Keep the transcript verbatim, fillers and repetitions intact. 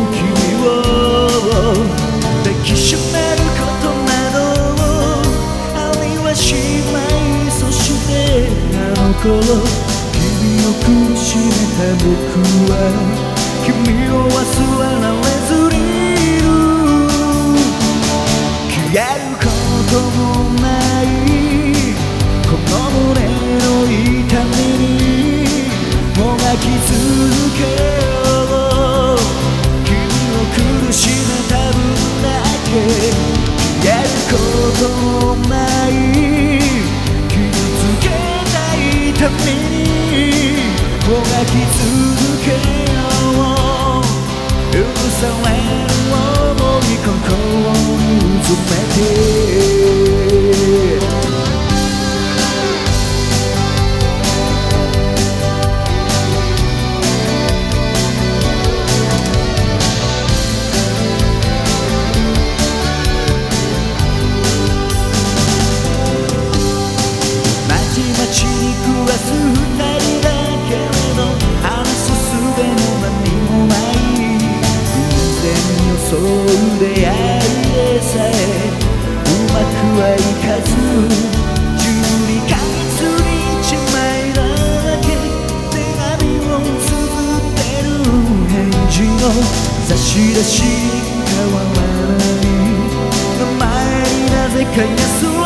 君を抱きしめることなどありはしない。そしてあの頃君を苦しめた僕は君を忘れられずにいる。消えることもないこの胸の痛みにもがき続けよう。君を苦しめた分だけ消えることもない傷つけた痛みにもがき続けよう。許される想い心にうずめて街に暮らす二人だけれど話す術も何もない。偶然装う出会いでさえうまくはいかずじゅうにかげつに一枚だけ手紙を綴ってる。返事の差し出し変わらない。名前になぜか安い